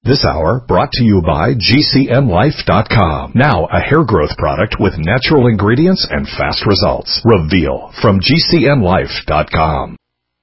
This hour brought to you by GCNlife.com. Now a hair growth product with natural ingredients and fast results. Reveal from GCNlife.com.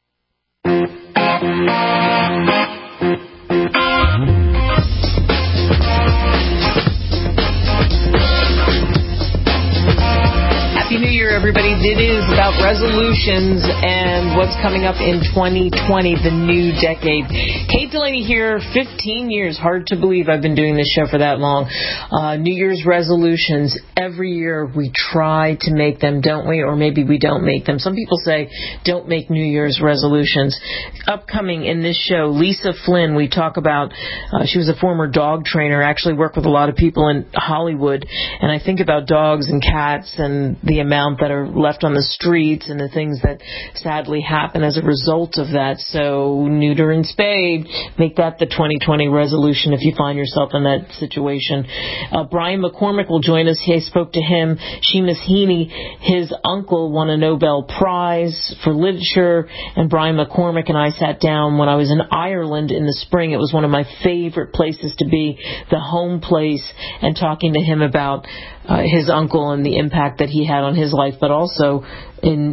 Happy New Year, everybody. It is about resolutions and what's coming up in 2020, the new decade. Kate Delaney here, 15 years. Hard to believe I've been doing this show for that long. New Year's resolutions. Every year we try to make them, don't we? Or maybe we don't make them. Some people say don't make New Year's resolutions. Upcoming in this show, Lisa Flynn. We talk about, she was a former dog trainer, actually worked with a lot of people in Hollywood. And I think about dogs and cats and the amount that are left on the streets and the things that sadly happen as a result of that. So neuter and spay, make that the 2020 resolution if you find yourself in that situation. Brian McCormick will join us. I spoke to him. Seamus Heaney, his uncle, won a Nobel Prize for literature, and Brian McCormick and I sat down when I was in Ireland in the spring. It was one of my favorite places to be, the home place, and talking to him about his uncle and the impact that he had on his life, but also in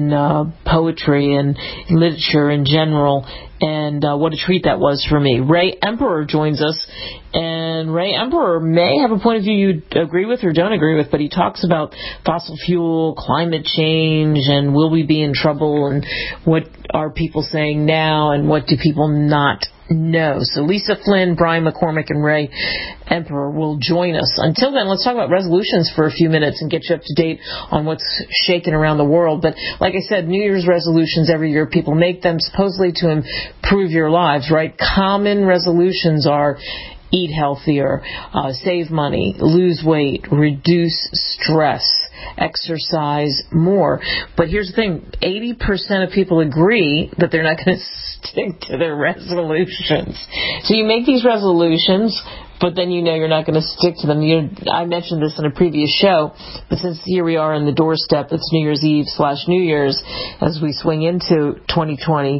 poetry and literature in general, and what a treat that was for me. Ray Emperor joins us, and Ray Emperor may have a point of view you agree with or don't agree with, but he talks about fossil fuel, climate change, and will we be in trouble, and what are people saying now, and what do people not know. So Lisa Flynn, Brian McCormick, and Ray Emperor will join us. Until then, let's talk about resolutions for a few minutes and get you up to date on what's shaking around the world. But like I said, New Year's resolutions every year, people make them supposedly to improve your lives, right? Common resolutions are eat healthier, save money, lose weight, reduce stress, exercise more. But here's the thing, 80% of people agree that they're not going to stick to their resolutions. So you make these resolutions, but then you know you're not going to stick to them. I mentioned this in a previous show, but since here we are on the doorstep, it's New Year's Eve / New Year's as we swing into 2020.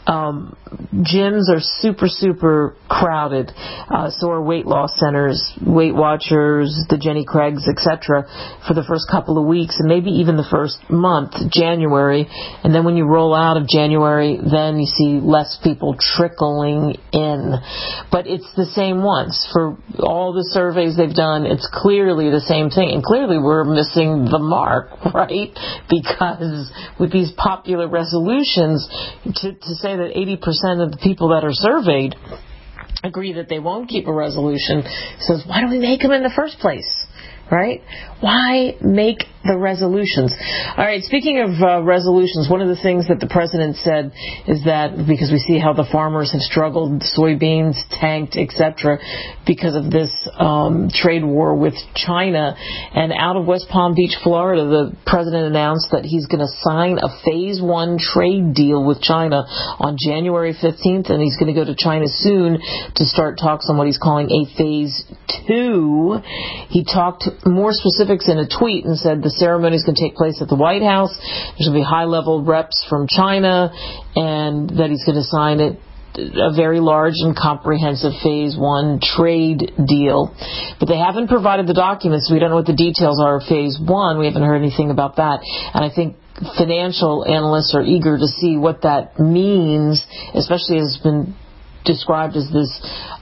Gyms are super, super crowded. So are weight loss centers, Weight Watchers, the Jenny Craigs, etc. for the first couple of weeks and maybe even the first month, January. And then when you roll out of January, then you see less people trickling in. But it's the same ones. For all the surveys they've done, it's clearly the same thing. And clearly we're missing the mark, right? Because with these popular resolutions, to say that 80% of the people that are surveyed agree that they won't keep a resolution, says, why don't we make them in the first place? Right? Why make the resolutions? All right, speaking of resolutions, one of the things that the president said is that because we see how the farmers have struggled, soybeans tanked, etc., because of this trade war with China. And out of West Palm Beach, Florida, the president announced that he's going to sign a Phase 1 trade deal with China on January 15th, and he's going to go to China soon to start talks on what he's calling a Phase 2. He talked more specifics in a tweet and said the ceremony is going to take place at the White House. There's going to be high-level reps from China, and that he's going to sign a very large and comprehensive Phase 1 trade deal. But they haven't provided the documents, so we don't know what the details are of Phase 1. We haven't heard anything about that. And I think financial analysts are eager to see what that means, especially as it's been described as this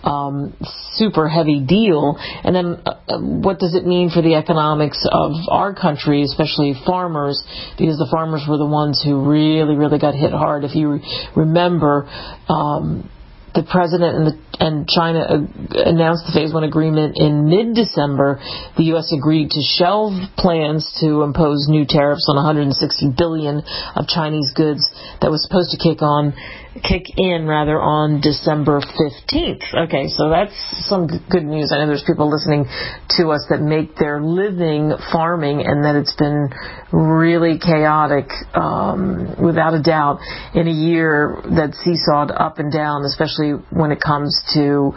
super heavy deal. And then what does it mean for the economics of our country, especially farmers, because the farmers were the ones who really, really got hit hard. If you remember, the president and China announced the Phase 1 agreement in mid-December. The U.S. agreed to shelve plans to impose new tariffs on $160 billion of Chinese goods that was supposed to kick in on December 15th. Okay, so that's some good news. I know there's people listening to us that make their living farming, and that it's been really chaotic, without a doubt, in a year that seesawed up and down, especially when it comes to,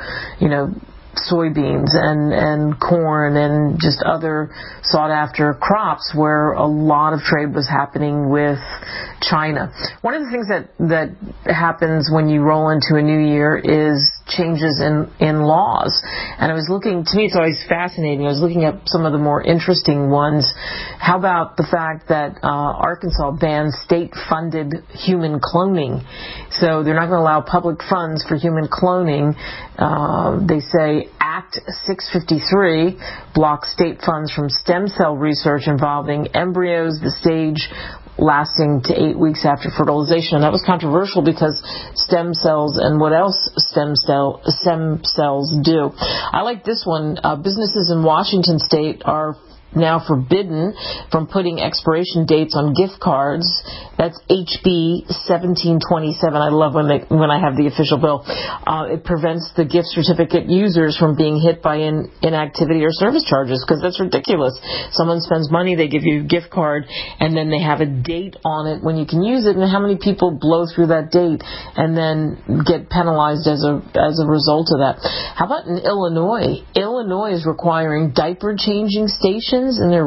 soybeans and corn and just other sought-after crops where a lot of trade was happening with China. One of the things that happens when you roll into a new year is changes in laws. And I was looking, to me it's always fascinating, I was looking at some of the more interesting ones. How about the fact that Arkansas bans state-funded human cloning? So they're not going to allow public funds for human cloning. They say Act 653 blocks state funds from stem cell research involving embryos, the stage lasting to 8 weeks after fertilization. And that was controversial because stem cells and what else stem cells do. I like this one. Businesses in Washington state are now forbidden from putting expiration dates on gift cards. That's HB 1727. I love when I have the official bill. It prevents the gift certificate users from being hit by inactivity or service charges, because that's ridiculous. Someone spends money, they give you a gift card, and then they have a date on it when you can use it, and how many people blow through that date and then get penalized as a result of that? How about in Illinois? Illinois is requiring diaper changing stations in their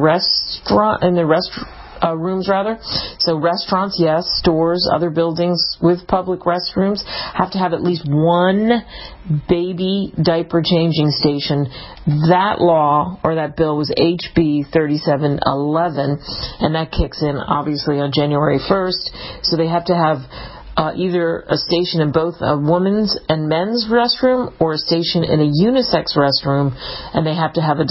rooms rather. So restaurants, yes, stores, other buildings with public restrooms have to have at least one baby diaper changing station. That law, or that bill, was HB 3711, and that kicks in obviously on January 1st. So they have to have either a station in both a women's and men's restroom or a station in a unisex restroom, and they have to have a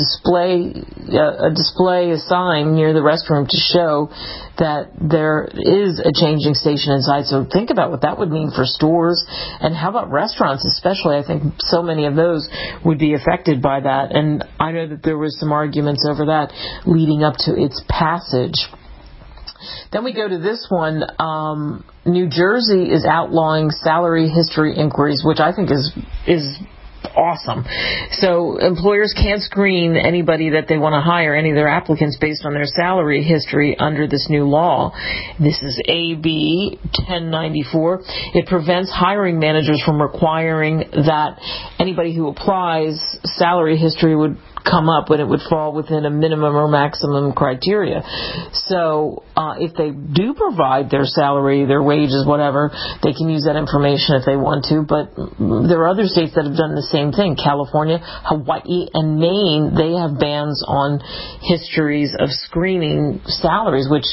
sign near the restroom to show that there is a changing station inside. So think about what that would mean for stores, and how about restaurants especially. I think so many of those would be affected by that, and I know that there was some arguments over that leading up to its passage. Then we go to this one. New Jersey is outlawing salary history inquiries, which I think is awesome. So employers can't screen anybody that they want to hire, any of their applicants, based on their salary history under this new law. This is AB 1094. It prevents hiring managers from requiring that anybody who applies salary history would come up when it would fall within a minimum or maximum criteria. So if they do provide their salary, their wages, whatever, they can use that information if they want to. But there are other states that have done the same thing. California, Hawaii, and Maine, they have bans on histories of screening salaries, which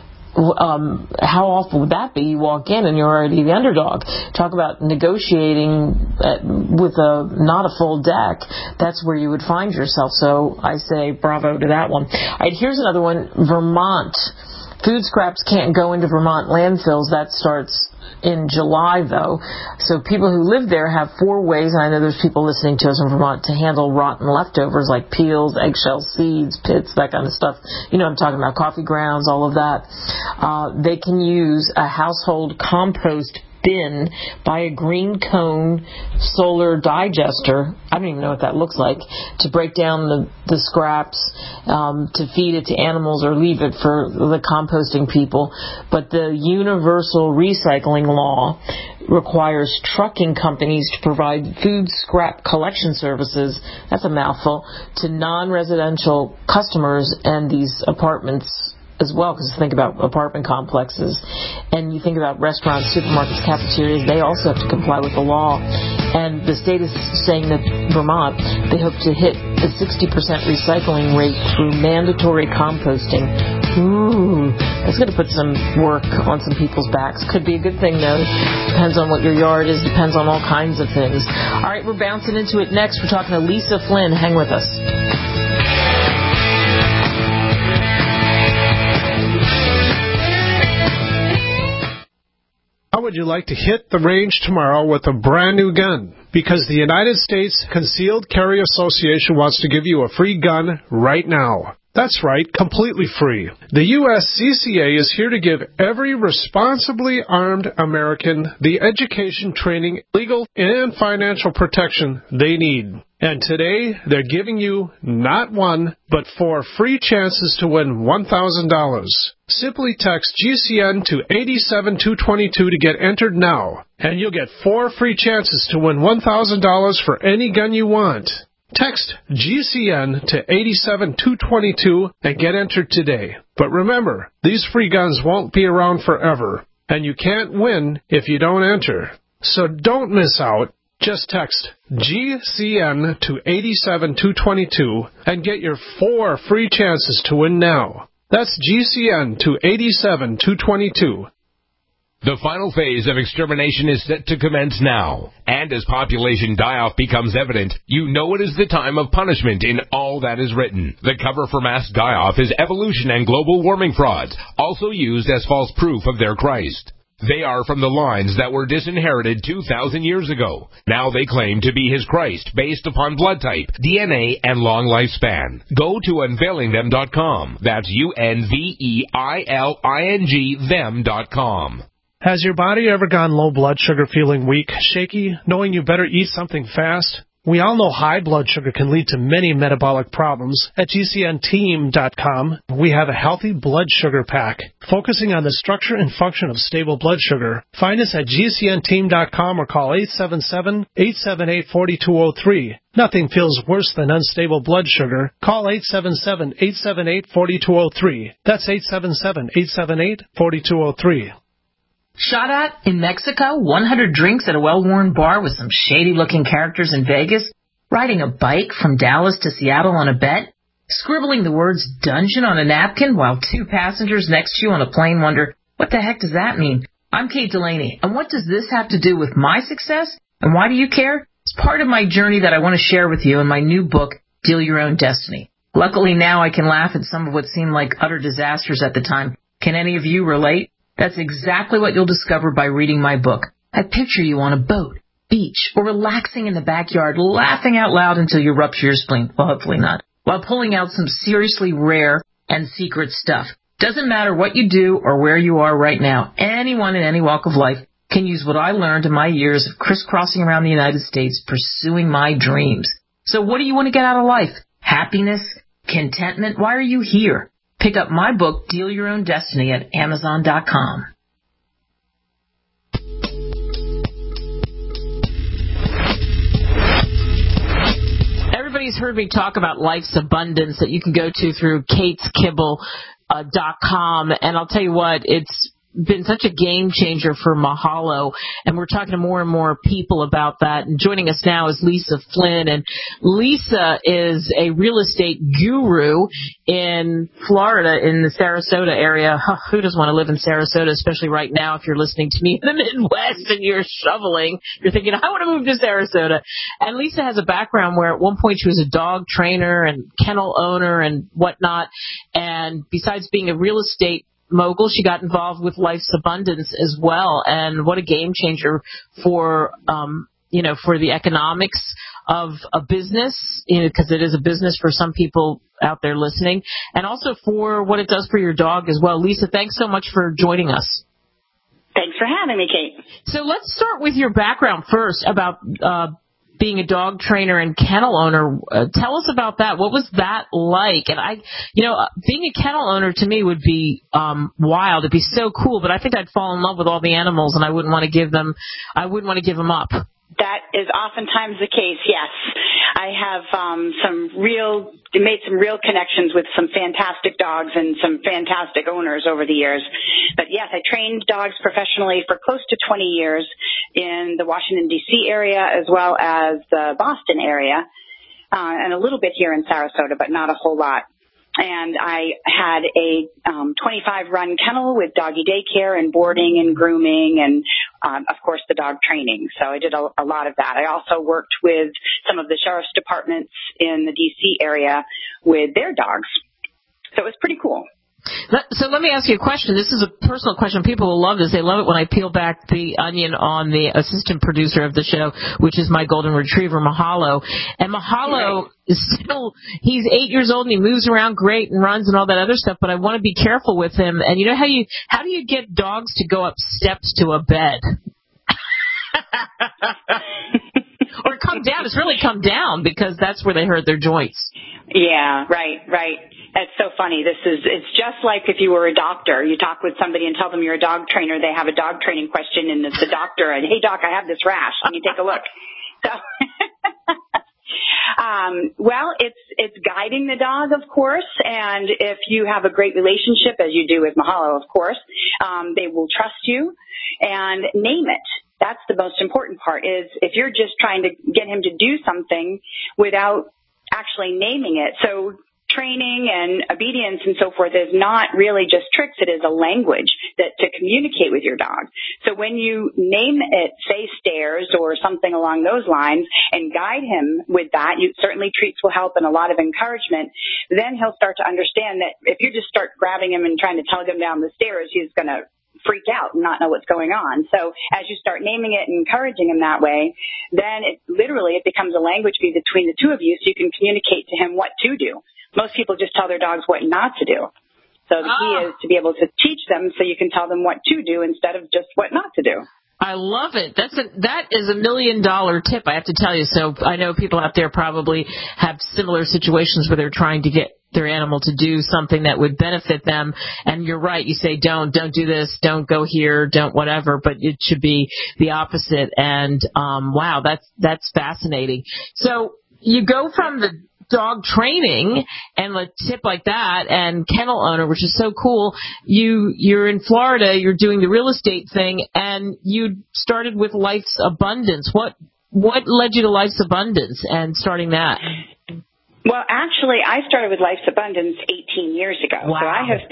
how awful would that be? You walk in and you're already the underdog. Talk about negotiating with not a full deck. That's where you would find yourself. So I say bravo to that one. All right, here's another one. Vermont. Food scraps can't go into Vermont landfills. That starts in July, though. So people who live there have 4 ways, and I know there's people listening to us in Vermont, to handle rotten leftovers like peels, eggshells, seeds, pits, that kind of stuff. You know what I'm talking about, coffee grounds, all of that. They can use a household compost bin, buy a green cone solar digester, I don't even know what that looks like, to break down the scraps, to feed it to animals or leave it for the composting people. But the universal recycling law requires trucking companies to provide food scrap collection services, that's a mouthful, to non-residential customers and these apartments as well, because think about apartment complexes, and you think about restaurants, supermarkets, cafeterias, they also have to comply with the law. And the state is saying that Vermont, they hope to hit a 60% recycling rate through mandatory composting. Ooh, that's going to put some work on some people's backs. Could be a good thing, though. Depends on what your yard is, depends on all kinds of things. All right, we're bouncing into it next. We're talking to Lisa Flynn. Hang with us. How would you like to hit the range tomorrow with a brand new gun? Because the United States Concealed Carry Association wants to give you a free gun right now. That's right, completely free. The USCCA is here to give every responsibly armed American the education, training, legal, and financial protection they need. And today, they're giving you not 1, but 4 free chances to win $1,000. Simply text GCN to 87222 to get entered now, and you'll get 4 free chances to win $1,000 for any gun you want. Text GCN to 87222 and get entered today. But remember, these free guns won't be around forever, and you can't win if you don't enter. So don't miss out. Just text GCN to 87222 and get your 4 free chances to win now. That's GCN to 87222. The final phase of extermination is set to commence now. And as population die-off becomes evident, you know it is the time of punishment in all that is written. The cover for mass die-off is evolution and global warming frauds, also used as false proof of their Christ. They are from the lines that were disinherited 2,000 years ago. Now they claim to be his Christ based upon blood type, DNA, and long lifespan. Go to unveilingthem.com. That's UNVEILING them.com. Has your body ever gone low blood sugar, feeling weak, shaky, knowing you better eat something fast? We all know high blood sugar can lead to many metabolic problems. At GCNteam.com, we have a healthy blood sugar pack, focusing on the structure and function of stable blood sugar. Find us at GCNteam.com or call 877-878-4203. Nothing feels worse than unstable blood sugar. Call 877-878-4203. That's 877-878-4203. Shot at in Mexico, 100 drinks at a well-worn bar with some shady-looking characters in Vegas, riding a bike from Dallas to Seattle on a bet, scribbling the words dungeon on a napkin while 2 passengers next to you on a plane wonder, what the heck does that mean? I'm Kate Delaney, and what does this have to do with my success? And why do you care? It's part of my journey that I want to share with you in my new book, Deal Your Own Destiny. Luckily now I can laugh at some of what seemed like utter disasters at the time. Can any of you relate? That's exactly what you'll discover by reading my book. I picture you on a boat, beach, or relaxing in the backyard, laughing out loud until you rupture your spleen. Well, hopefully not. While pulling out some seriously rare and secret stuff. Doesn't matter what you do or where you are right now. Anyone in any walk of life can use what I learned in my years of crisscrossing around the United States pursuing my dreams. So what do you want to get out of life? Happiness? Contentment? Why are you here? Pick up my book, Deal Your Own Destiny, at Amazon.com. Everybody's heard me talk about Life's Abundance that you can go to through KatesKibble.com, and I'll tell you what, it's been such a game changer for Mahalo, and we're talking to more and more people about that. And joining us now is Lisa Flynn, and Lisa is a real estate guru in Florida, in the Sarasota area. Who doesn't want to live in Sarasota, especially right now if you're listening to me in the Midwest and you're shoveling. You're thinking, I want to move to Sarasota. And Lisa has a background where at one point she was a dog trainer and kennel owner and whatnot, and besides being a real estate mogul, she got involved with Life's Abundance as well, and what a game changer for for the economics of a business, because it is a business for some people out there listening, and also for what it does for your dog as well. Lisa, thanks so much for joining us. Thanks for having me, Kate. So let's start with your background first about being a dog trainer and kennel owner. Tell us about that. What was that like? And being a kennel owner to me would be wild. It'd be so cool, but I think I'd fall in love with all the animals, and I wouldn't want to give them up. That is oftentimes the case, yes. I have made some real connections with some fantastic dogs and some fantastic owners over the years. But yes, I trained dogs professionally for close to 20 years in the Washington, D.C. area as well as the Boston area, and a little bit here in Sarasota, but not a whole lot. And I had a 25-run kennel with doggy daycare and boarding and grooming and, of course, the dog training. So I did a lot of that. I also worked with some of the sheriff's departments in the D.C. area with their dogs. So it was pretty cool. So let me ask you a question. This is a personal question. People will love this. They love it when I peel back the onion on the assistant producer of the show, which is my golden retriever, Mahalo. And Mahalo is he's 8 years old and he moves around great and runs and all that other stuff, but I want to be careful with him. And you know how do you get dogs to go up steps to a bed? Or come down. It's really come down because that's where they hurt their joints. Yeah, right. That's so funny. It's just like if you were a doctor. You talk with somebody and tell them you're a dog trainer. They have a dog training question, and it's the doctor. And, hey, doc, I have this rash. Let me take a look. So, well, it's guiding the dog, of course. And if you have a great relationship, as you do with Mahalo, of course, they will trust you and name it. That's the most important part, is if you're just trying to get him to do something without actually naming it. So training and obedience and so forth is not really just tricks. It is a language that to communicate with your dog. So when you name it, say stairs or something along those lines, and guide him with that, certainly treats will help and a lot of encouragement. Then he'll start to understand that if you just start grabbing him and trying to tug him down the stairs, he's going to freak out and not know what's going on. So as you start naming it and encouraging him that way, then it becomes a language between the two of you, so you can communicate to him what to do. Most people just tell their dogs what not to do. So the key is to be able to teach them so you can tell them what to do instead of just what not to do. I love it. That is $1 million tip, I have to tell you. So I know people out there probably have similar situations where they're trying to get their animal to do something that would benefit them. And you're right. You say, don't do this, don't go here, don't whatever, but it should be the opposite. And, wow, that's fascinating. So you go from the dog training and a tip like that and kennel owner, which is so cool. You're in Florida, you're doing the real estate thing, and you started with Life's Abundance. What led you to Life's Abundance and starting that? Well, actually, I started with Life's Abundance 18 years ago. Wow. So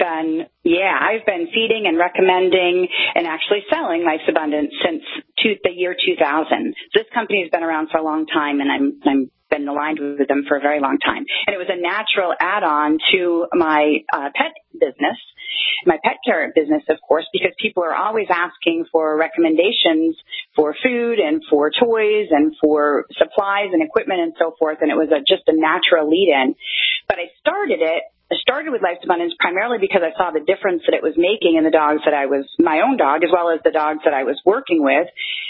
I've been feeding and recommending and actually selling Life's Abundance since the year 2000. So this company has been around for a long time, and I'm been aligned with them for a very long time. And it was a natural add-on to my pet business, my pet care business, of course, because people are always asking for recommendations for food and for toys and for supplies and equipment and so forth. And it was just a natural lead-in. But I started with Life's Abundance primarily because I saw the difference that it was making in the dogs that my own dog, as well as the dogs that I was working with.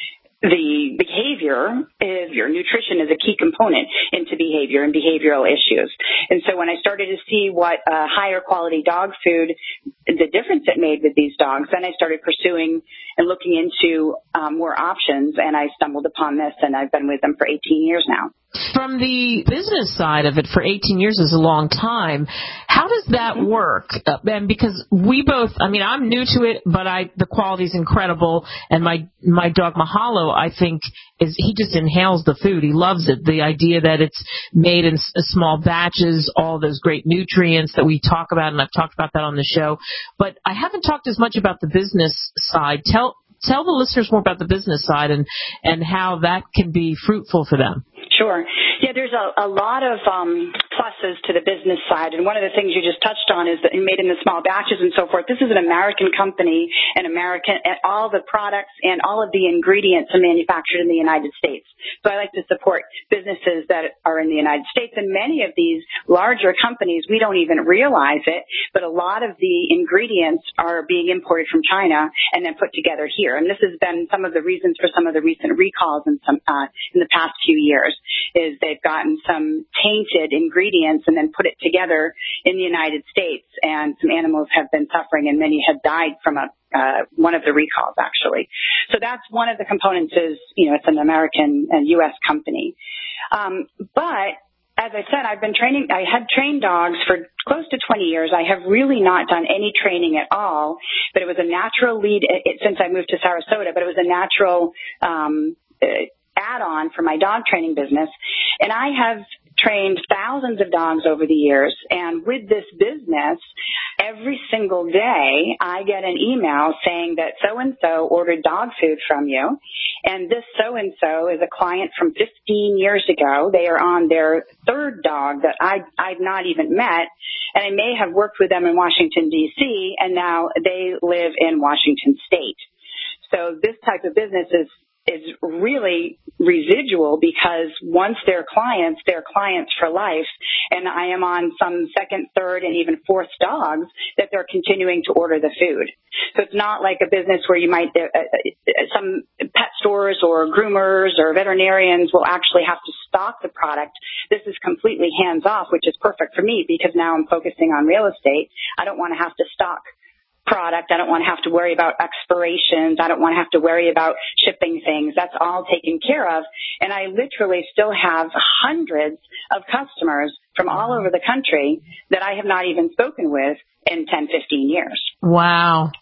The behavior is your nutrition is a key component into behavior and behavioral issues. And so when I started to see what higher quality dog food, the difference it made with these dogs, then I started pursuing and looking into more options, and I stumbled upon this, and I've been with them for 18 years now. From the business side of it, for 18 years is a long time. How does that work? And because I'm new to it, but the quality is incredible. And my dog Mahalo, I think, he just inhales the food. He loves it. The idea that it's made in small batches, all those great nutrients that we talk about, and I've talked about that on the show. But I haven't talked as much about the business side. Tell the listeners more about the business side and how that can be fruitful for them. Sure. Yeah, there's a lot of pluses to the business side. And one of the things you just touched on is that made in the small batches and so forth. This is an American company, and all the products and all of the ingredients are manufactured in the United States. So I like to support businesses that are in the United States. And many of these larger companies, we don't even realize it, but a lot of the ingredients are being imported from China and then put together here. And this has been some of the reasons for some of the recent recalls in the past few years. Is they've gotten some tainted ingredients and then put it together in the United States, and some animals have been suffering, and many have died from one of the recalls, actually. So that's one of the components is, it's an American and U.S. company. But as I said, I had trained dogs for close to 20 years. I have really not done any training at all, but it was a natural lead since I moved to Sarasota, but it was a natural add-on for my dog training business. And I have trained thousands of dogs over the years. And with this business, every single day I get an email saying that so-and-so ordered dog food from you. And this so-and-so is a client from 15 years ago. They are on their third dog that I've not even met. And I may have worked with them in Washington, D.C., and now they live in Washington State. So this type of business is really residual, because once they're clients for life, and I am on some second, third, and even fourth dogs that they're continuing to order the food. So it's not like a business where you might, some pet stores or groomers or veterinarians will actually have to stock the product. This is completely hands-off, which is perfect for me, because now I'm focusing on real estate. I don't want to have to stock product. I don't want to have to worry about expirations. I don't want to have to worry about shipping things. That's all taken care of. And I literally still have hundreds of customers from all over the country that I have not even spoken with in 10, 15 years. Wow.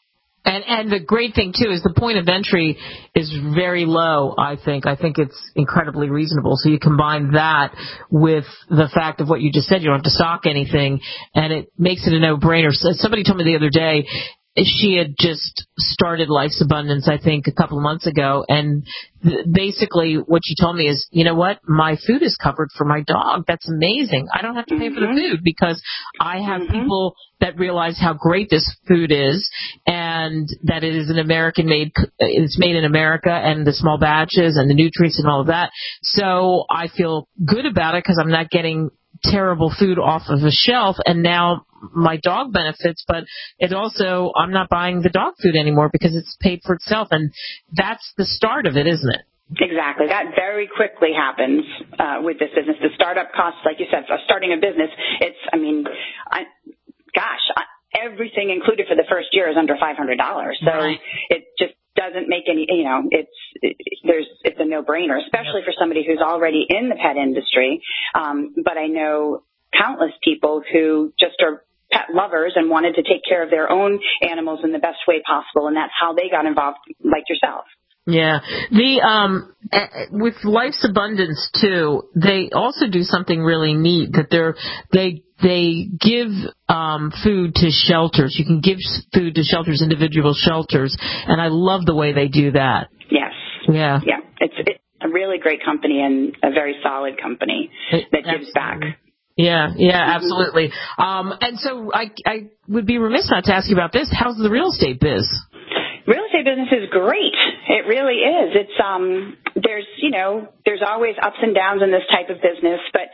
And the great thing, too, is the point of entry is very low, I think. I think it's incredibly reasonable. So you combine that with the fact of what you just said. You don't have to stock anything, and it makes it a no-brainer. So somebody told me the other day she had just started Life's Abundance, I think, a couple of months ago, and basically what she told me is, you know what, my food is covered for my dog. That's amazing. I don't have to pay for the food because I have people that realize how great this food is and that it is an American-made, it's made in America, and the small batches and the nutrients and all of that. So I feel good about it because I'm not getting terrible food off of the shelf, and now my dog benefits, but it also, I'm not buying the dog food anymore because it's paid for itself, and that's the start of it, isn't it? Exactly. That very quickly happens with this business. The startup costs, like you said, for starting a business, it's, everything included for the first year is under $500. So right. It just doesn't make any, it's a no-brainer, especially for somebody who's already in the pet industry. But I know countless people who just are pet lovers and wanted to take care of their own animals in the best way possible, and that's how they got involved, like yourself. Yeah. With Life's Abundance too, they also do something really neat that they give food to shelters. You can give food to shelters, individual shelters, and I love the way they do that. Yes. Yeah. Yeah. It's a really great company and a very solid company that gives back. Yeah, absolutely. And so I would be remiss not to ask you about this. How's the real estate biz? Real estate business is great. It really is. It's there's always ups and downs in this type of business, but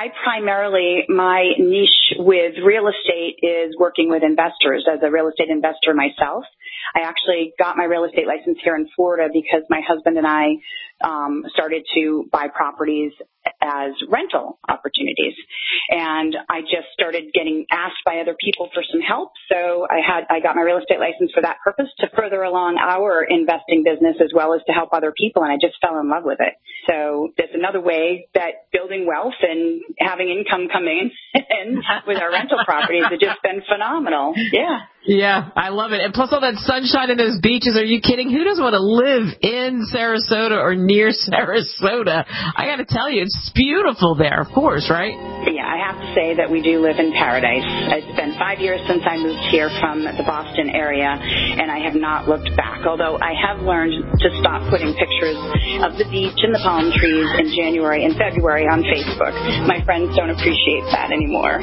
my niche with real estate is working with investors. As a real estate investor myself, I actually got my real estate license here in Florida because my husband and I started to buy properties as rental opportunities. And I just started getting asked by other people for some help. So I got my real estate license for that purpose, to further along our investing business as well as to help other people. And I just fell in love with it. So there's another way that building wealth and having income coming in with our rental properties has just been phenomenal. Yeah. Yeah, I love it. And plus all that sunshine and those beaches. Are you kidding? Who doesn't want to live in Sarasota or near Sarasota? I got to tell you, it's beautiful there, of course, right? Yeah, I have to say that we do live in paradise. It's been 5 years since I moved here from the Boston area, and I have not looked back, although I have learned to stop putting pictures of the beach and the palm trees in January and February on Facebook. My friends don't appreciate that anymore.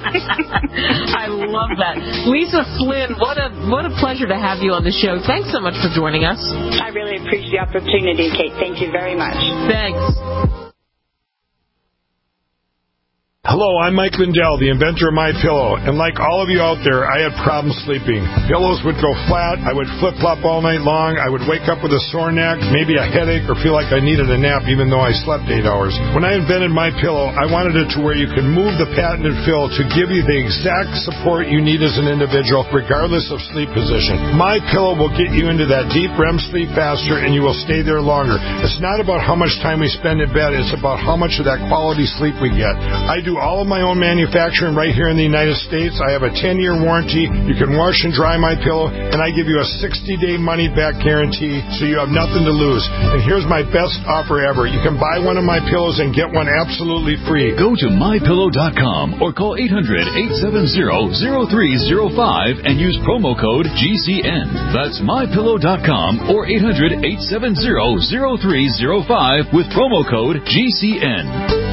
I love that. Lisa Flynn, what a pleasure to have you on the show. Thanks so much for joining us. I really appreciate the opportunity, Kate. Thank you very much. Thanks. Hello, I'm Mike Lindell, the inventor of MyPillow, and like all of you out there, I had problems sleeping. Pillows would go flat, I would flip-flop all night long, I would wake up with a sore neck, maybe a headache, or feel like I needed a nap even though I slept 8 hours. When I invented MyPillow, I wanted it to where you can move the patented fill to give you the exact support you need as an individual, regardless of sleep position. MyPillow will get you into that deep REM sleep faster, and you will stay there longer. It's not about how much time we spend in bed, it's about how much of that quality sleep we get. I do all of my own manufacturing right here in the United States. I have a 10-year warranty. You can wash and dry MyPillow, and I give you a 60-day money-back guarantee, so you have nothing to lose. And here's my best offer ever. You can buy one of my pillows and get one absolutely free. Go to MyPillow.com or call 800-870-0305 and use promo code GCN. That's MyPillow.com or 800-870-0305 with promo code GCN.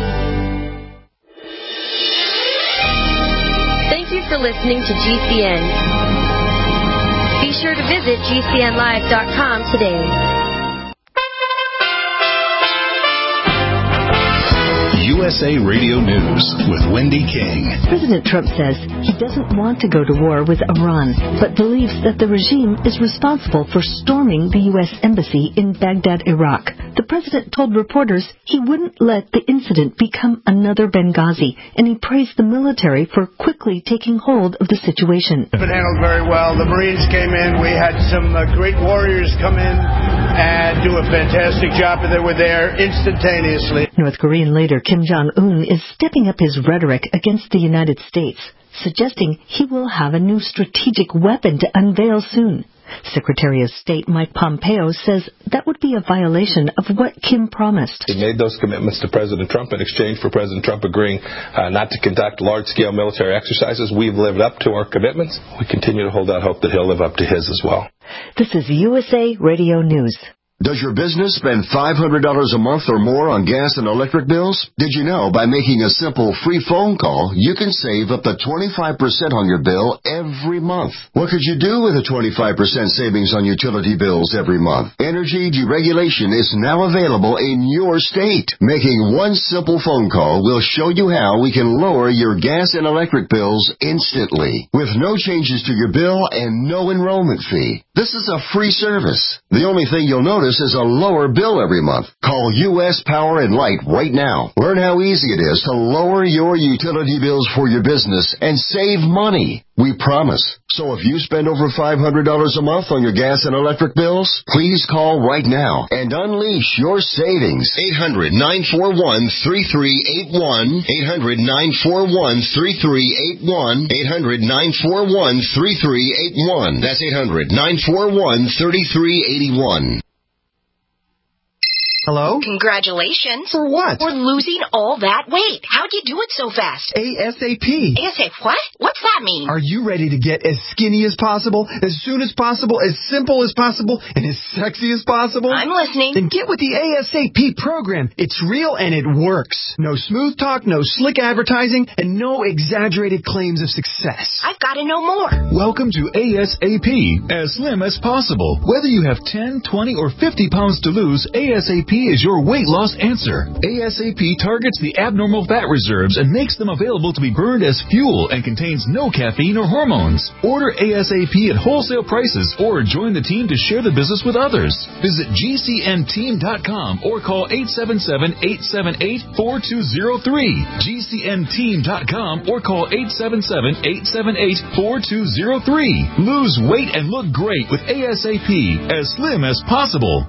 For listening to GCN. Be sure to visit GCNlive.com today. USA Radio News with Wendy King. President Trump says he doesn't want to go to war with Iran, but believes that the regime is responsible for storming the U.S. Embassy in Baghdad, Iraq. The president told reporters he wouldn't let the incident become another Benghazi, and he praised the military for quickly taking hold of the situation. It's been handled very well. The Marines came in. We had some great warriors come in and do a fantastic job, and they were there instantaneously. North Korean leader Kim Jong-un is stepping up his rhetoric against the United States, suggesting he will have a new strategic weapon to unveil soon. Secretary of State Mike Pompeo says that would be a violation of what Kim promised. He made those commitments to President Trump in exchange for President Trump agreeing not to conduct large-scale military exercises. We've lived up to our commitments. We continue to hold out hope that he'll live up to his as well. This is USA Radio News. Does your business spend $500 a month or more on gas and electric bills? Did you know by making a simple free phone call, you can save up to 25% on your bill every month? What could you do with a 25% savings on utility bills every month? Energy deregulation is now available in your state. Making one simple phone call will show you how we can lower your gas and electric bills instantly, with no changes to your bill and no enrollment fee. This is a free service. The only thing you'll notice is a lower bill every month. Call U.S. Power and Light right now. Learn how easy it is to lower your utility bills for your business and save money. We promise. So if you spend over $500 a month on your gas and electric bills, please call right now and unleash your savings. 800-941-3381. 800-941-3381. 800-941-3381. That's 800-941-3381. Hello? Congratulations. For what? For losing all that weight. How'd you do it so fast? ASAP. ASAP what? What's that mean? Are you ready to get as skinny as possible, as soon as possible, as simple as possible, and as sexy as possible? I'm listening. Then get with the ASAP program. It's real and it works. No smooth talk, no slick advertising, and no exaggerated claims of success. I've got to know more. Welcome to ASAP, as slim as possible. Whether you have 10, 20, or 50 pounds to lose, ASAP is your weight loss answer. ASAP targets the abnormal fat reserves and makes them available to be burned as fuel and contains no caffeine or hormones. Order ASAP at wholesale prices or join the team to share the business with others. Visit GCNteam.com or call 877-878-4203. GCNteam.com or call 877-878-4203. Lose weight and look great with ASAP, as slim as possible.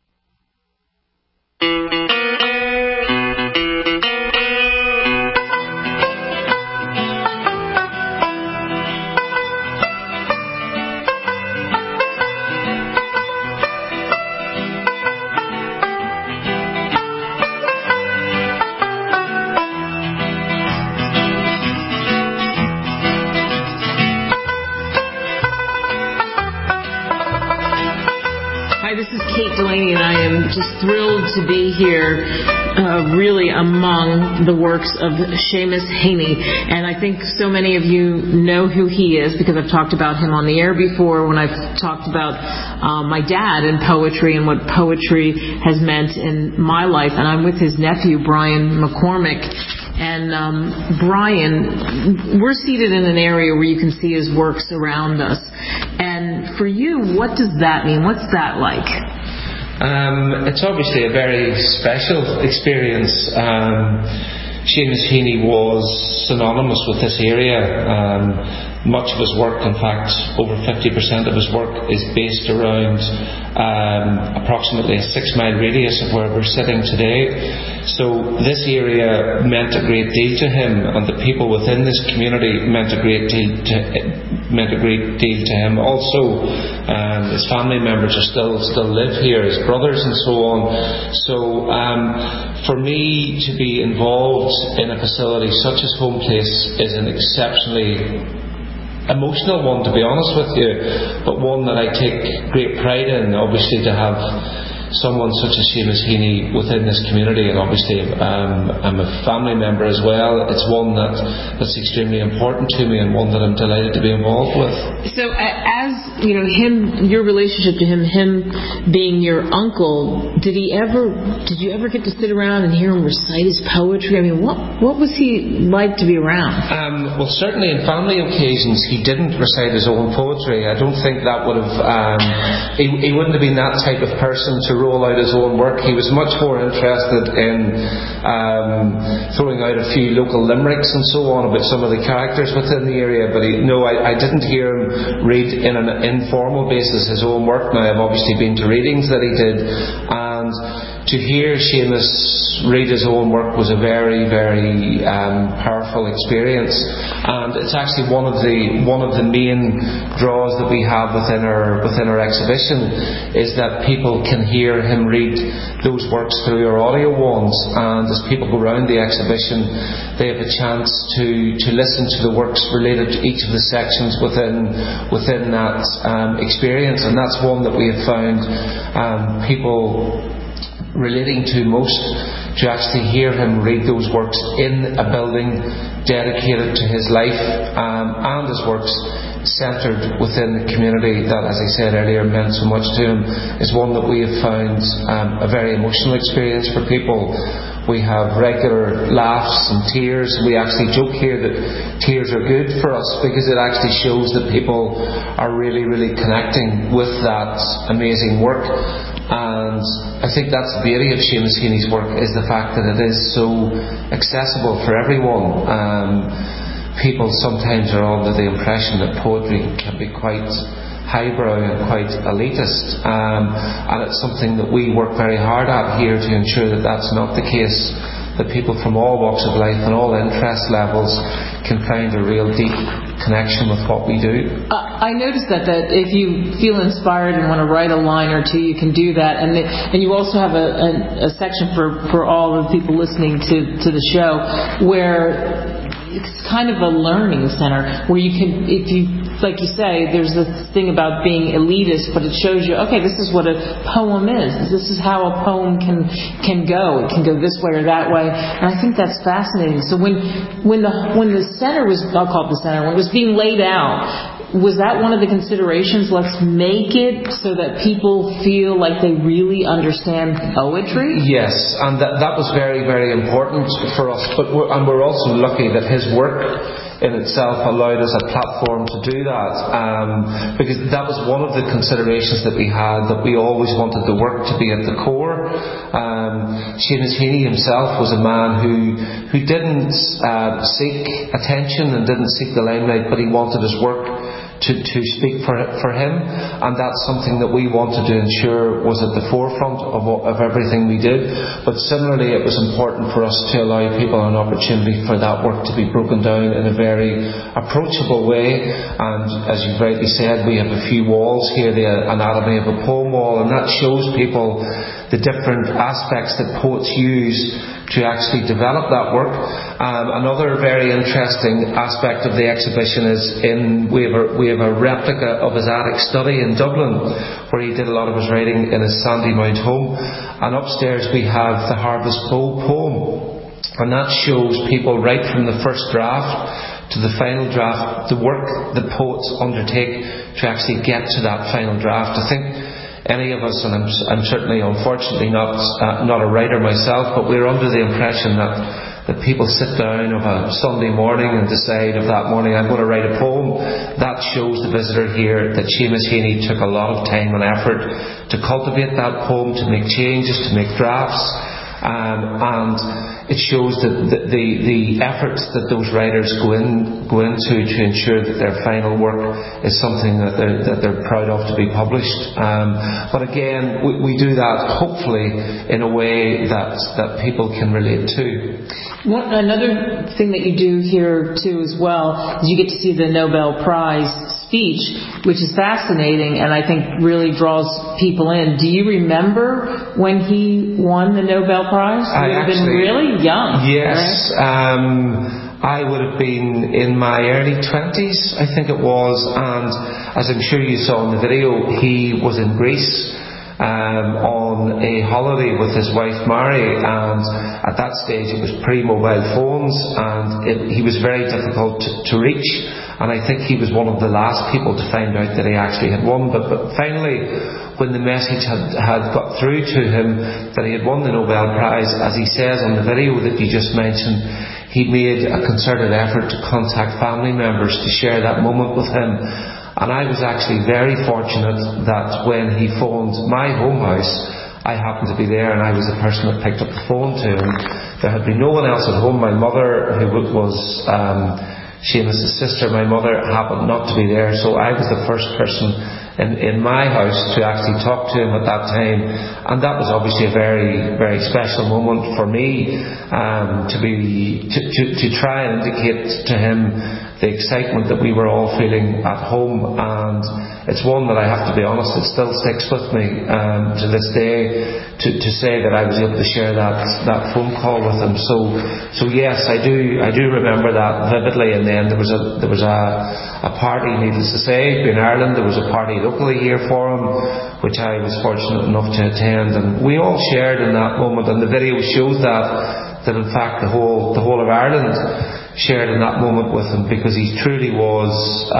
Just thrilled to be here, really among the works of Seamus Heaney. And I think so many of you know who he is because I've talked about him on the air before when I've talked about my dad and poetry and what poetry has meant in my life. And I'm with his nephew, Brian McCormick. And Brian, we're seated in an area where you can see his works around us. And for you, what does that mean? What's that like? It's obviously a very special experience. Seamus Heaney was synonymous with this area. Much of his work, in fact, over 50% of his work is based around approximately a 6-mile radius of where we're sitting today. So this area meant a great deal to him, and the people within this community meant a great deal to him. Also, his family members are still live here, his brothers and so on. So for me to be involved in a facility such as Home Place is an exceptionally emotional one, to be honest with you, but one that I take great pride in, obviously, to have someone such as Seamus Heaney within this community, and obviously I'm a family member as well. It's one that's extremely important to me and one that I'm delighted to be involved with. So as you know, your relationship to him being your uncle, did you ever get to sit around and hear him recite his poetry? I mean, what was he like to be around? Well, certainly in family occasions he didn't recite his own poetry. I don't think that would have he wouldn't have been that type of person to roll out his own work. He was much more interested in throwing out a few local limericks and so on about some of the characters within the area, but I didn't hear him read in an informal basis his own work. Now, I've obviously been to readings that he did, and to hear Seamus read his own work was a very, very powerful experience, and it's actually one of the main draws that we have within our exhibition, is that people can hear him read those works through our audio wands, and as people go around the exhibition, they have a chance to listen to the works related to each of the sections within that experience, and that's one that we have found people relating to most, to actually hear him read those works in a building dedicated to his life and his works centred within the community that, as I said earlier, meant so much to him, is one that we have found a very emotional experience for people. We have regular laughs and tears. We actually joke here that tears are good for us, because it actually shows that people are really, really connecting with that amazing work. And I think that's the beauty of Seamus Heaney's work, is the fact that it is so accessible for everyone. People sometimes are under the impression that poetry can be quite highbrow and quite elitist, and it's something that we work very hard at here to ensure that that's not the case, that people from all walks of life and all interest levels can find a real deep connection with what we do. I noticed that if you feel inspired and want to write a line or two, you can do that, and you also have a section for all of the people listening to the show, where it's kind of a learning center, where you can, if you, like you say, there's this thing about being elitist, but it shows you, okay, this is what a poem is. This is how a poem can go. It can go this way or that way, and I think that's fascinating. So when the center was, I'll call it the center, when it was being laid out, was that one of the considerations? Let's make it so that people feel like they really understand poetry? Yes, and that was very, very important for us. But we're also lucky that his work in itself allowed us a platform to do that, because that was one of the considerations that we had, that we always wanted the work to be at the core. Seamus Heaney himself was a man who didn't seek attention and didn't seek the limelight, but he wanted his work to speak for him, and that's something that we wanted to ensure was at the forefront of everything we did. But similarly, it was important for us to allow people an opportunity for that work to be broken down in a very approachable way. And as you rightly said, we have a few walls here, the anatomy of a poem wall, and that shows people the different aspects that poets use to actually develop that work. Another very interesting aspect of the exhibition is we have a replica of his attic study in Dublin, where he did a lot of his writing in his Sandymount home, and upstairs we have the Harvest Bowl poem, and that shows people right from the first draft to the final draft, the work the poets undertake to actually get to that final draft. I think any of us, and I'm certainly unfortunately not a writer myself, but we're under the impression that people sit down of a Sunday morning and decide of that morning, I'm going to write a poem. That shows the visitor here that Seamus Heaney took a lot of time and effort to cultivate that poem, to make changes, to make drafts, and it shows that the efforts that those writers go into to ensure that their final work is something that they're proud of to be published. But again, we do that hopefully in a way that people can relate to. Another thing that you do here too as well is you get to see the Nobel Prize speech, which is fascinating and I think really draws people in. Do you remember when he won the Nobel Prize? You would have been really young. Yes. Right? I would have been in my early 20s, I think it was, and as I'm sure you saw in the video, he was in Greece on a holiday with his wife Mary, and at that stage it was pre-mobile phones, and he was very difficult to reach, and I think he was one of the last people to find out that he actually had won. But finally, when the message had got through to him that he had won the Nobel Prize, as he says on the video that you just mentioned, he made a concerted effort to contact family members to share that moment with him. And I was actually very fortunate that when he phoned my home house, I happened to be there, and I was the person that picked up the phone to him. There had been no one else at home. My mother, who was Seamus' sister, my mother happened not to be there, so I was the first person in my house to actually talk to him at that time, and that was obviously a very, very special moment for me, to try and indicate to him the excitement that we were all feeling at home. And it's one that I have to be honest, it still sticks with me to this day, to say that I was able to share that phone call with him. So yes, I do remember that vividly. And then there was a party, needless to say, in Ireland. There was a party locally here for him, which I was fortunate enough to attend, and we all shared in that moment. And the video shows that in fact the whole of Ireland shared in that moment with him, because he truly was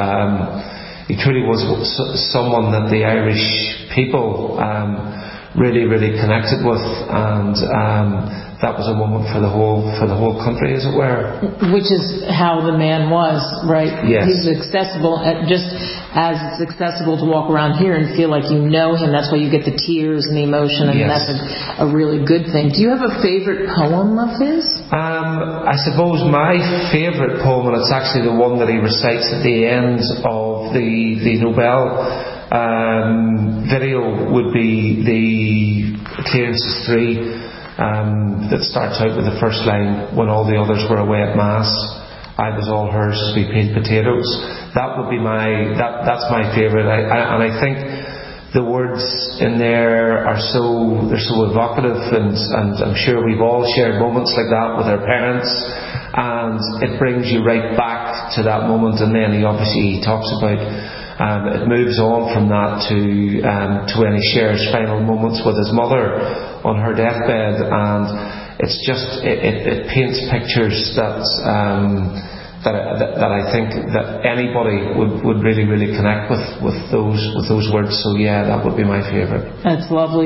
someone that the Irish people really, really connected with, and that was a moment for the whole country, as it were. Which is how the man was, right? Yes. He's accessible, just as it's accessible to walk around here and feel like you know him. That's why you get the tears and the emotion, and yes. That's a really good thing. Do you have a favorite poem of his? I suppose my favourite poem, and it's actually the one that he recites at the end of the Nobel video, would be the Clearances 3, that starts out with the first line, "When all the others were away at Mass, I was all hers, sweet peeled potatoes." That would be that's my favourite. And I think the words in there are so evocative, and I'm sure we've all shared moments like that with our parents, and it brings you right back to that moment. And then he talks about it moves on from that to when he shares final moments with his mother on her deathbed, and it's just it paints pictures that I think that anybody would really, really connect with those words. So yeah, that would be my favourite. That's lovely.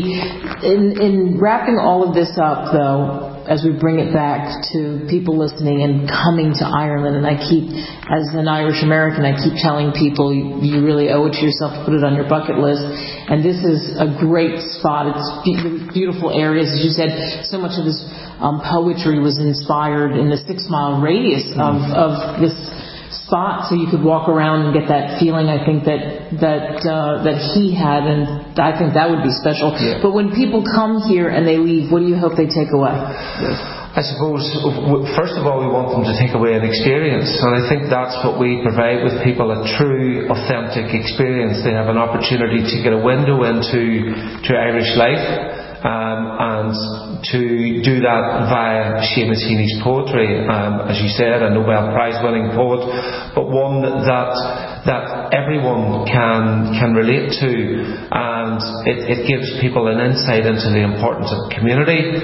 In wrapping all of this up, though, as we bring it back to people listening and coming to Ireland, and I keep, as an Irish American, I keep telling people you really owe it to yourself to put it on your bucket list. And this is a great spot. It's beautiful areas, as you said. So much of his poetry was inspired in the 6-mile radius of this spot, so you could walk around and get that feeling. I think that he had, and I think that would be special. Yeah. But when people come here and they leave, what do you hope they take away? I suppose, first of all, we want them to take away an experience, and I think that's what we provide with people, a true, authentic experience. They have an opportunity to get a window into Irish life, and to do that via Seamus Heaney's poetry, as you said, a Nobel Prize winning poet, but one that everyone can relate to, and it gives people an insight into the importance of community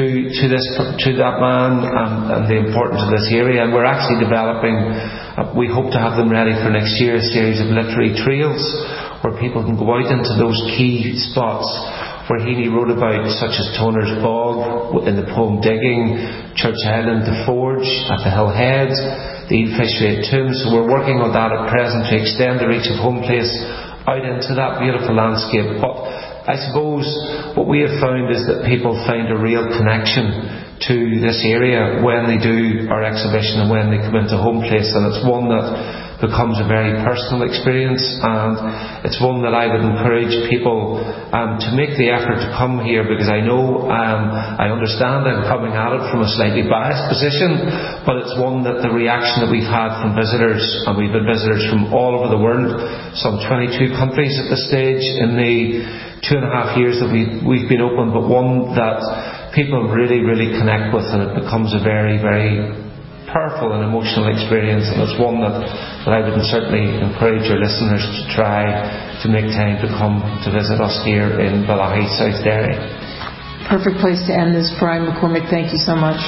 to that man, and the importance of this area. And we're actually developing, we hope to have them ready for next year, a series of literary trails where people can go out into those key spots where Heaney wrote about, such as Toner's Bog in the poem Digging, Church Island, the Forge at the Hill Head, the Eelfishery Tombs. So we're working on that at present to extend the reach of Home Place out into that beautiful landscape. But I suppose what we have found is that people find a real connection to this area when they do our exhibition and when they come into Home Place, and it's one that becomes a very personal experience, and it's one that I would encourage people to make the effort to come here, because I know, I understand I'm coming at it from a slightly biased position, but it's one that the reaction that we've had from visitors, and we've had visitors from all over the world, some 22 countries at this stage in the 2.5 years that we've been open, but one that people really, really connect with, and it becomes a very, very powerful and emotional experience, and it's one that I would certainly encourage your listeners to try to make time to come to visit us here in Bellaghy, South Derry. Perfect place to end this. Brian McCormick, thank you so much.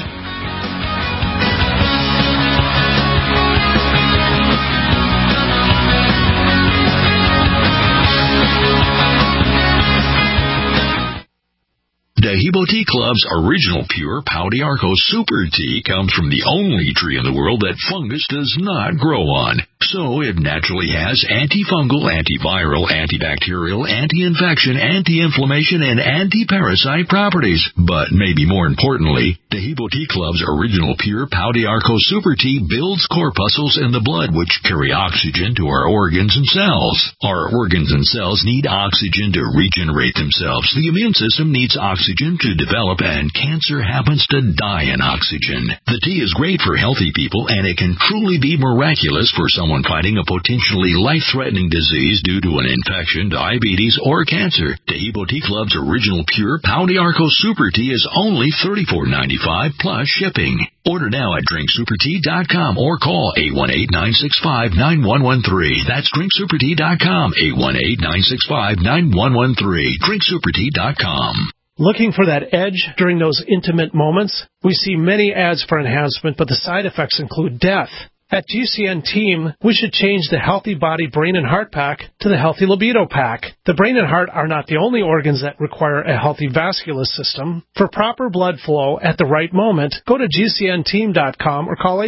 Dahiba Hebo Tea Club's original pure Pau d'Arco Super Tea comes from the only tree in the world that fungus does not grow on. So it naturally has antifungal, antiviral, antibacterial, anti-infection, anti-inflammation, and anti-parasite properties. But maybe more importantly, the Hebo Tea Club's original pure Pau d'Arco Super Tea builds corpuscles in the blood which carry oxygen to our organs and cells. Our organs and cells need oxygen to regenerate themselves. The immune system needs oxygen to develop, and cancer happens to die in oxygen. The tea is great for healthy people, and it can truly be miraculous for someone fighting a potentially life-threatening disease due to an infection, diabetes, or cancer. The Hebo Tea Club's original pure Pau d'Arco Super Tea is only $34.95 plus shipping. Order now at drinksupertea.com or call 818-965-9113. That's drinksupertea.com, 818-965-9113. drinksupertea.com. Looking for that edge during those intimate moments? We see many ads for enhancement, but the side effects include death. At GCN Team, we should change the Healthy Body Brain and Heart Pack to the Healthy Libido Pack. The brain and heart are not the only organs that require a healthy vascular system. For proper blood flow at the right moment, go to GCNteam.com or call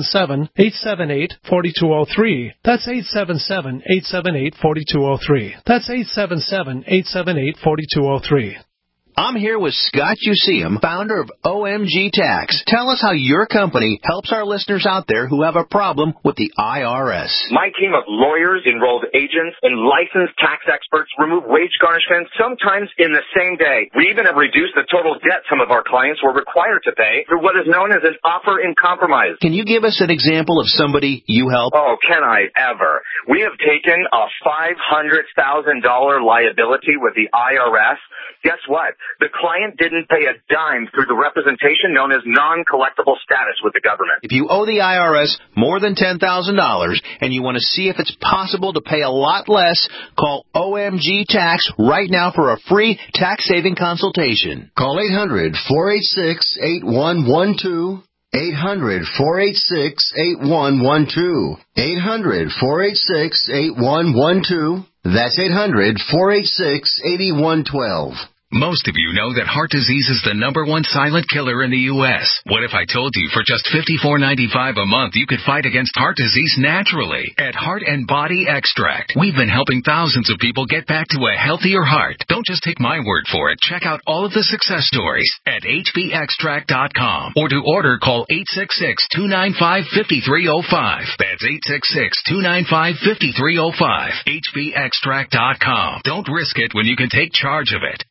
877-878-4203. That's 877-878-4203. That's 877-878-4203. I'm here with Scott Useum, founder of OMG Tax. Tell us how your company helps our listeners out there who have a problem with the IRS. My team of lawyers, enrolled agents, and licensed tax experts remove wage garnishments sometimes in the same day. We even have reduced the total debt some of our clients were required to pay through what is known as an offer in compromise. Can you give us an example of somebody you help? Oh, can I ever? We have taken a $500,000 liability with the IRS. Guess what? The client didn't pay a dime through the representation known as non-collectible status with the government. If you owe the IRS more than $10,000 and you want to see if it's possible to pay a lot less, call OMG Tax right now for a free tax-saving consultation. Call 800-486-8112. 800-486-8112. 800-486-8112. That's 800-486-8112. Most of you know that heart disease is the #1 silent killer in the U.S. What if I told you for just $54.95 a month you could fight against heart disease naturally? At Heart and Body Extract, we've been helping thousands of people get back to a healthier heart. Don't just take my word for it. Check out all of the success stories at hbextract.com. Or to order, call 866-295-5305. That's 866-295-5305. hbextract.com. Don't risk it when you can take charge of it.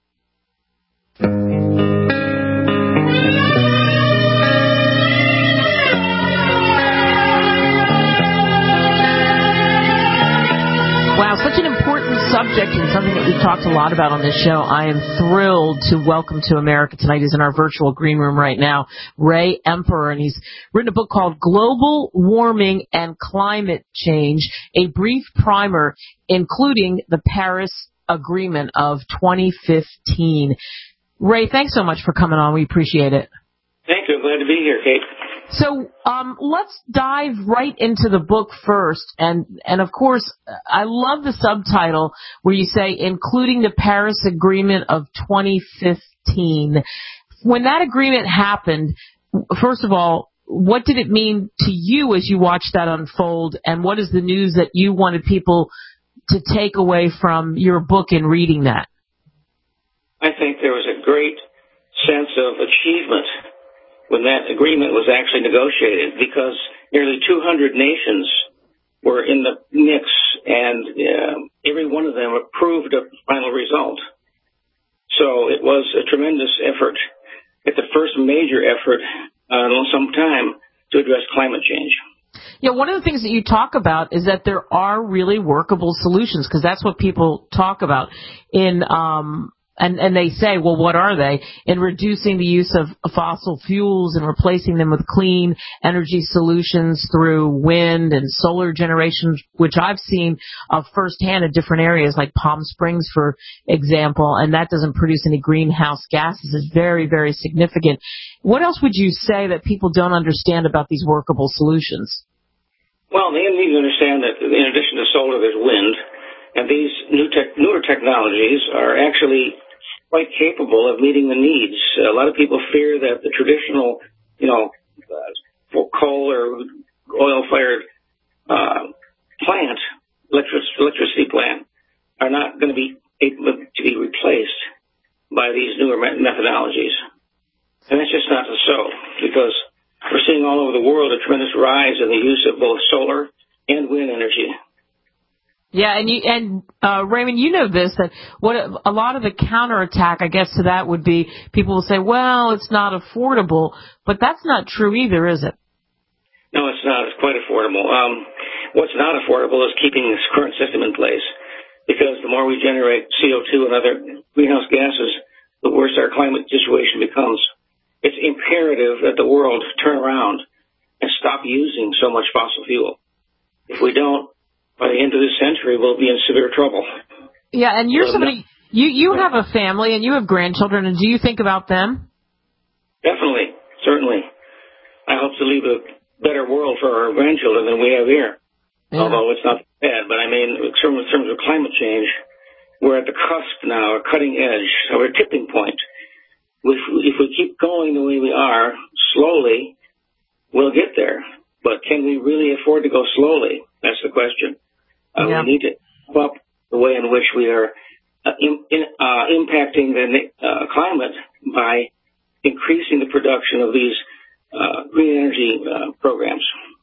Wow, such an important subject and something that we've talked a lot about on this show. I am thrilled to welcome to America tonight. He's in our virtual green room right now, Ray Emperor, and he's written a book called Global Warming and Climate Change, a brief primer including the Paris Agreement of 2015. Ray, thanks so much for coming on. We appreciate it. Thank you. I'm glad to be here, Kate. So let's dive right into the book first. And of course, I love the subtitle where you say, including the Paris Agreement of 2015. When that agreement happened, first of all, what did it mean to you as you watched that unfold? And what is the news that you wanted people to take away from your book in reading that? I think there was a great sense of achievement when that agreement was actually negotiated, because nearly 200 nations were in the mix, and every one of them approved a final result. So it was a tremendous effort. It's the first major effort in some time to address climate change. Yeah, one of the things that you talk about is that there are really workable solutions, because that's what people talk about in and they say, well, what are they? In reducing the use of fossil fuels and replacing them with clean energy solutions through wind and solar generation, which I've seen firsthand in different areas like Palm Springs, for example, and that doesn't produce any greenhouse gases. It's very, very significant. What else would you say that people don't understand about these workable solutions? Well, they need to understand that in addition to solar, there's wind, and these newer technologies are actually quite capable of meeting the needs. A lot of people fear that the traditional, coal or oil-fired electricity plant, are not going to be able to be replaced by these newer methodologies. And that's just not so, because we're seeing all over the world a tremendous rise in the use of both solar and wind energy. Yeah, and Raymond, you know this, that what a lot of the counterattack, I guess, to that would be people will say, well, it's not affordable, but that's not true either, is it? No, it's not. It's quite affordable. What's not affordable is keeping this current system in place, because the more we generate CO2 and other greenhouse gases, the worse our climate situation becomes. It's imperative that the world turn around and stop using so much fossil fuel. If we don't, by the end of this century, we'll be in severe trouble. Yeah, and you're somebody, you have a family and you have grandchildren, and do you think about them? Definitely, certainly. I hope to leave a better world for our grandchildren than we have here. Yeah. Although it's not bad, but I mean, in terms of climate change, we're at the cusp now, a cutting edge, so we're a tipping point. If we keep going the way we are, slowly, we'll get there. But can we really afford to go slowly? That's the question. We need to step up the way in which we are impacting the climate by increasing the production of these green energy programs.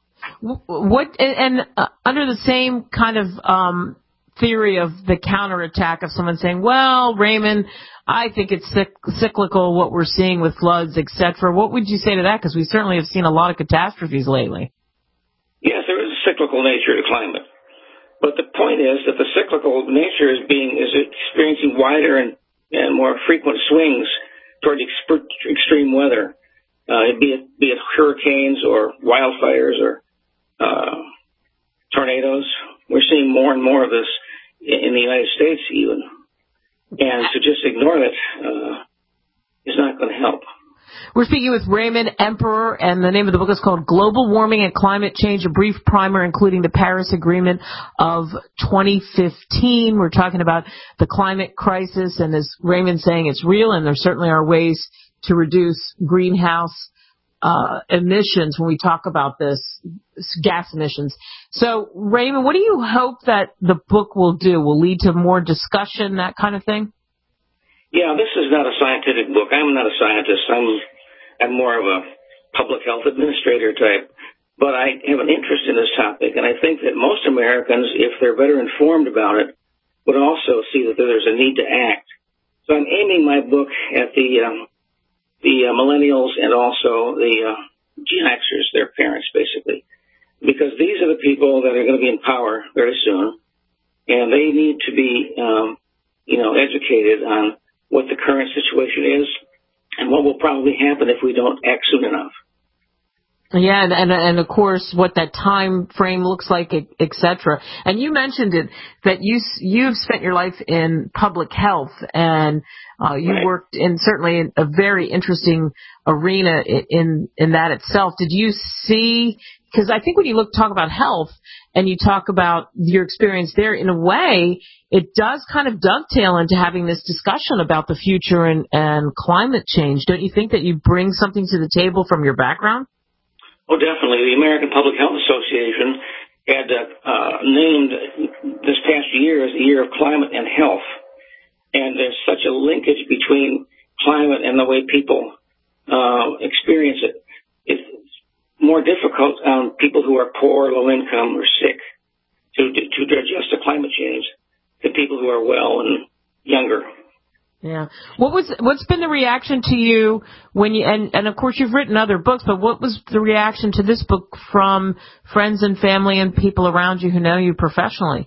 Under the same kind of theory of the counterattack of someone saying, well, Raymond, I think it's cyclical what we're seeing with floods, etc. What would you say to that? Because we certainly have seen a lot of catastrophes lately. Yes, there is a cyclical nature to climate. But the point is that the cyclical nature is experiencing wider and more frequent swings toward extreme weather, be it hurricanes or wildfires or tornadoes. We're seeing more and more of this in the United States even. And to just ignore it is not going to help. We're speaking with Raymond Emperor, and the name of the book is called Global Warming and Climate Change, a brief primer including the Paris Agreement of 2015. We're talking about the climate crisis, and as Raymond's saying, it's real, and there certainly are ways to reduce greenhouse emissions when we talk about this, gas emissions. So, Raymond, what do you hope that the book will do? Will lead to more discussion, that kind of thing? Yeah, this is not a scientific book. I'm not a scientist. I'm more of a public health administrator type. But I have an interest in this topic, and I think that most Americans, if they're better informed about it, would also see that there's a need to act. So I'm aiming my book at the millennials and also the Gen Xers, their parents, basically, because these are the people that are going to be in power very soon, and they need to be, educated on what the current situation is and what will probably happen if we don't act soon enough. Yeah, and of course, what that time frame looks like, et cetera. And you mentioned it, that you've spent your life in public health, and you worked in certainly a very interesting arena in that itself. Did you see, because I think when you talk about health and you talk about your experience there, in a way, it does kind of dovetail into having this discussion about the future and climate change. Don't you think that you bring something to the table from your background? Oh, definitely. The American Public Health Association had named this past year as the Year of Climate and Health. And there's such a linkage between climate and the way people experience it. It's more difficult on people who are poor, low income, or sick to adjust to climate change than people who are well and younger. Yeah. What's been the reaction to you when you, and of course you've written other books, but what was the reaction to this book from friends and family and people around you who know you professionally?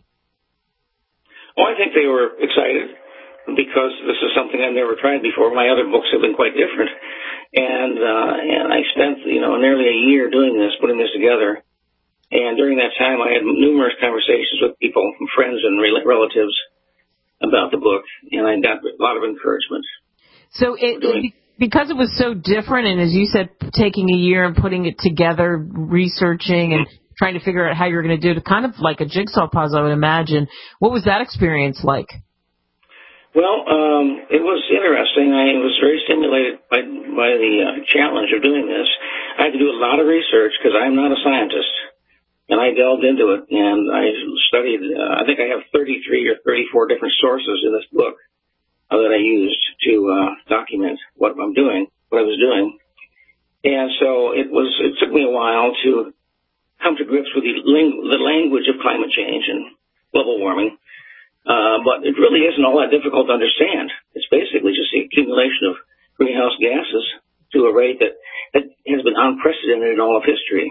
Well, I think they were excited because this is something I've never tried before. My other books have been quite different. And I spent, nearly a year doing this, putting this together. And during that time, I had numerous conversations with people, friends and relatives, about the book, and I got a lot of encouragement. So because it was so different, and as you said, taking a year and putting it together, researching and trying to figure out how you're going to do it, kind of like a jigsaw puzzle, I would imagine. What was that experience like? Well, it was interesting. I was very stimulated by the challenge of doing this. I had to do a lot of research because I'm not a scientist. And I delved into it, and I studied, I think I have 33 or 34 different sources in this book that I used to document what I was doing. And so it took me a while to come to grips with the language of climate change and global warming. But it really isn't all that difficult to understand. It's basically just the accumulation of greenhouse gases to a rate that has been unprecedented in all of history.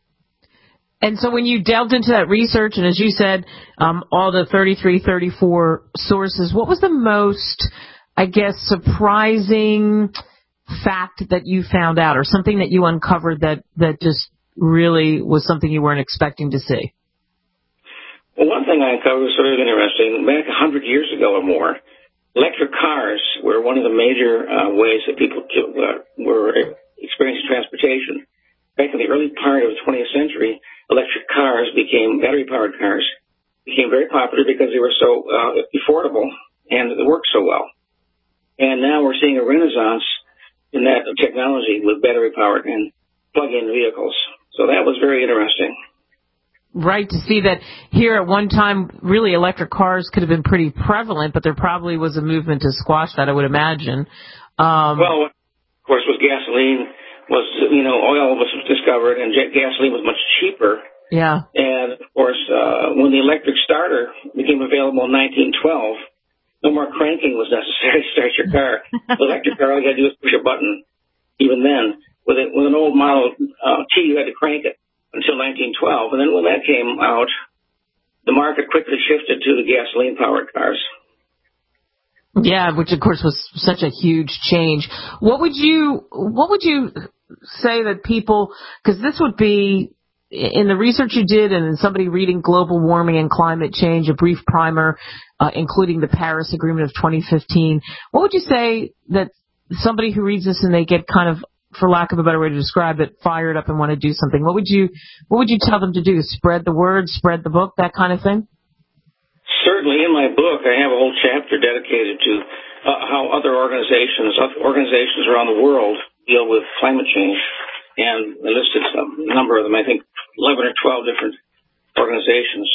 And so when you delved into that research, and as you said, all the 33, 34 sources, what was the most, I guess, surprising fact that you found out, or something that you uncovered that just really was something you weren't expecting to see? Well, one thing I uncovered was sort of interesting. Back 100 years ago or more, electric cars were one of the major ways that people were experiencing transportation. Back in the early part of the 20th century, electric cars battery-powered cars became very popular because they were so affordable and they worked so well. And now we're seeing a renaissance in that technology with battery-powered and plug-in vehicles. So that was very interesting. Right, to see that here at one time, really electric cars could have been pretty prevalent, but there probably was a movement to squash that, I would imagine. Well, of course, with gasoline, oil was discovered and gasoline was much cheaper. Yeah. And, of course, when the electric starter became available in 1912, no more cranking was necessary to start your car. The electric car, all you had to do was push a button. Even then, with an old Model T, you had to crank it until 1912. And then when that came out, the market quickly shifted to the gasoline-powered cars. Yeah, which of course was such a huge change. What would you say that people, because this would be in the research you did and in somebody reading Global Warming and Climate Change, a brief primer, including the Paris Agreement of 2015, what would you say that somebody who reads this and they get kind of, for lack of a better way to describe it, fired up and want to do something, what would you tell them to do? Spread the word, spread the book, that kind of thing? Certainly, in my book, I have a whole chapter dedicated to how other organizations around the world deal with climate change, and I listed a number of them, I think 11 or 12 different organizations.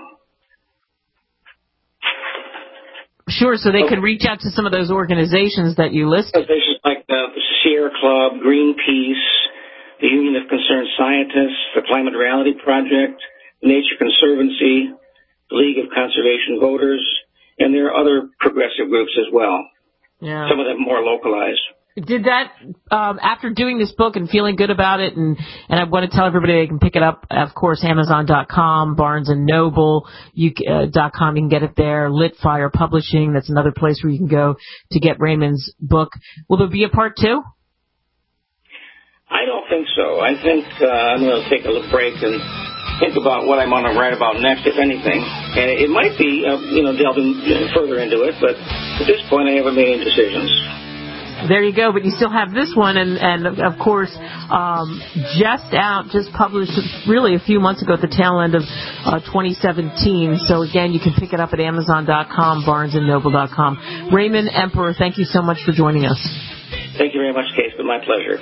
Sure, so they could reach out to some of those organizations that you listed. Organizations like the Sierra Club, Greenpeace, the Union of Concerned Scientists, the Climate Reality Project, Nature Conservancy, the League of Conservation Voters, and there are other progressive groups as well. Yeah. Some of them more localized. Did that, after doing this book and feeling good about it, and I want to tell everybody they can pick it up, of course, Amazon.com, BarnesandNoble.com, you can get it there, Litfire Publishing, that's another place where you can go to get Raymond's book. Will there be a part 2? I don't think so. I think I'm going to take a little break and think about what I'm going to write about next, if anything. And it might be, delving further into it, but at this point I haven't made any decisions. There you go, but you still have this one, and of course, just published really a few months ago at the tail end of 2017. So again, you can pick it up at Amazon.com, BarnesandNoble.com. Raymond Emperor, thank you so much for joining us. Thank you very much, Case. It's been my pleasure.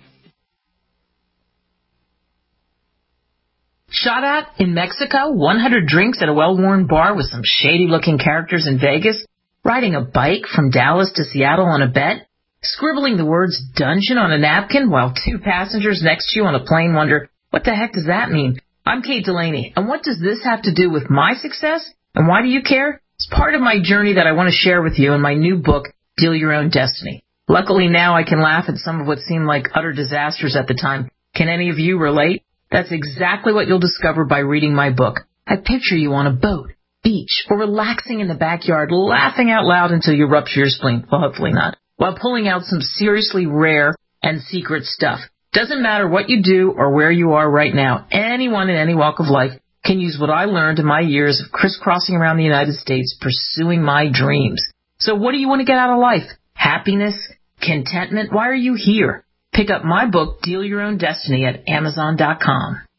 Shot at in Mexico, 100 drinks at a well-worn bar with some shady-looking characters in Vegas, riding a bike from Dallas to Seattle on a bet, scribbling the words dungeon on a napkin while 2 passengers next to you on a plane wonder, what the heck does that mean? I'm Kate Delaney, and what does this have to do with my success? And why do you care? It's part of my journey that I want to share with you in my new book, Deal Your Own Destiny. Luckily now I can laugh at some of what seemed like utter disasters at the time. Can any of you relate? That's exactly what you'll discover by reading my book. I picture you on a boat, beach, or relaxing in the backyard, laughing out loud until you rupture your spleen. Well, hopefully not. While pulling out some seriously rare and secret stuff. Doesn't matter what you do or where you are right now. Anyone in any walk of life can use what I learned in my years of crisscrossing around the United States pursuing my dreams. So what do you want to get out of life? Happiness? Contentment? Why are you here? Pick up my book, Deal Your Own Destiny, at Amazon.com.